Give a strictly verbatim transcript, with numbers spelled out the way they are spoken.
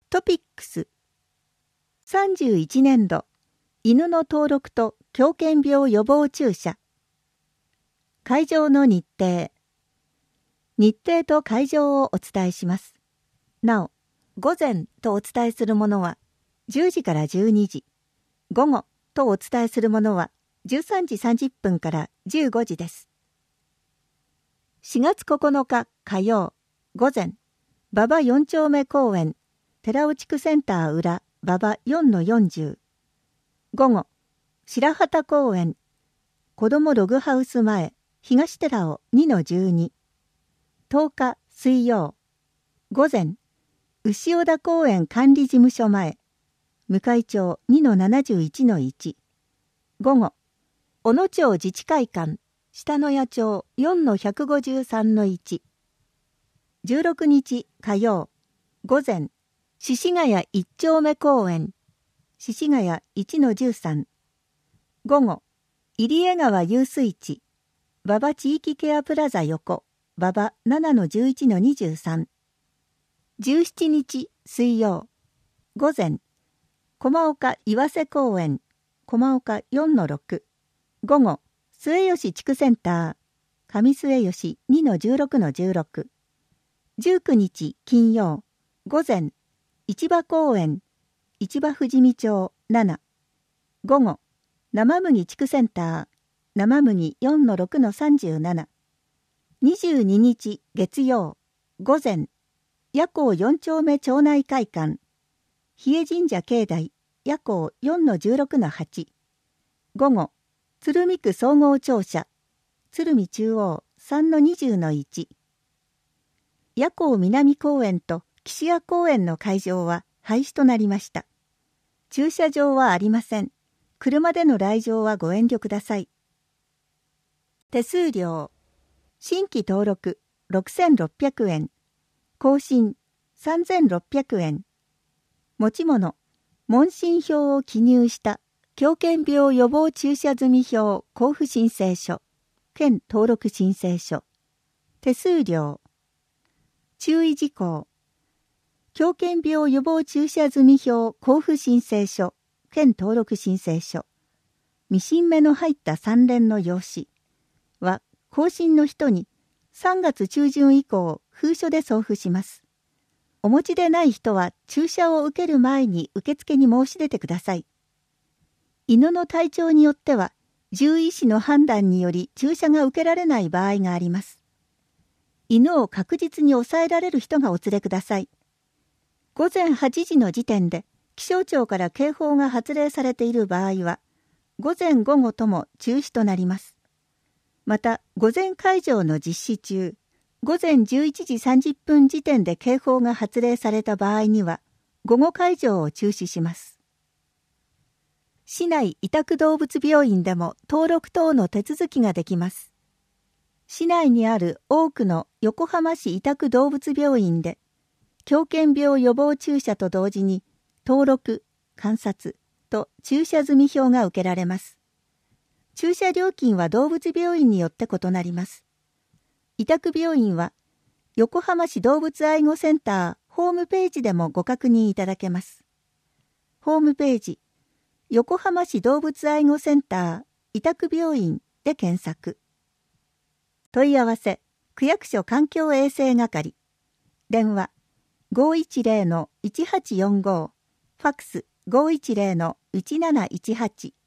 トピックスさんじゅういちねんど犬の登録と狂犬病予防注射。会場の日程。日程と会場をお伝えします。なお、午前とお伝えするものはじゅうじからじゅうにじ、午後とお伝えするものはじゅうさんじさんじゅっぷんからじゅうごじです。しがつここのか火曜、午前、馬場よん丁目公園、寺尾地区センター裏、馬場 よんのよんじゅう。午後、白畑公園、子どもログハウス前、東寺尾 にのじゅうに。とおか水曜、午前、牛尾田公園管理事務所前、向町 にのななじゅういちのいち。午後、小野町自治会館、下野谷町 よんのひゃくごじゅうさんのいち。じゅうろくにち火曜、午前、獅子ヶ谷いち丁目公園、獅子ヶ谷 いちのじゅうさん。午後、入江川遊水地、馬場地域ケアプラザ横、馬場 ななのじゅういちのにじゅうさん。じゅうしちにち水曜、午前、駒岡岩瀬公園、駒岡 よんのろく。午後、末吉地区センター、上末吉 にのじゅうろくのじゅうろく。じゅうくにち金曜、午前、市場公園、市場富士見町なな。午後、生麦地区センター、生麦 よんのろくのさんじゅうなな。にじゅうににち月曜、午前、夜光よん丁目町内会館、日枝神社境内、夜光 よんのじゅうろくのはち。午後、鶴見区総合庁舎、鶴見中央 さんのにじゅうのいち。夜光南公園と岸谷公園の会場は廃止となりました。駐車場はありません。車での来場はご遠慮ください。手数料。新規登録ろくせんろっぴゃくえん。更新さんぜんろっぴゃくえん。持ち物。問診票を記入した狂犬病予防注射済票交付申請書。県登録申請書。手数料。注意事項。狂犬病予防注射済票交付申請書、県登録申請書、ミシン目の入ったさん連の用紙は、更新の人にさんがつ中旬以降、封書で送付します。お持ちでない人は注射を受ける前に受付に申し出てください。犬の体調によっては、獣医師の判断により注射が受けられない場合があります。犬を確実に抑えられる人がお連れください。午前はちじの時点で気象庁から警報が発令されている場合は、午前午後とも中止となります。また、午前会場の実施中、午前じゅういちじさんじゅっぷん時点で警報が発令された場合には、午後会場を中止します。市内委託動物病院でも登録等の手続きができます。市内にある多くの横浜市委託動物病院で、狂犬病予防注射と同時に登録、観察と注射済票が受けられます。注射料金は動物病院によって異なります。委託病院は横浜市動物愛護センターホームページでもご確認いただけます。ホームページ、横浜市動物愛護センター委託病院で検索。問い合わせ、区役所環境衛生係。電話、ごいちゼロのいちはちよんご。ファックス ごいちゼロのいちなないちはち。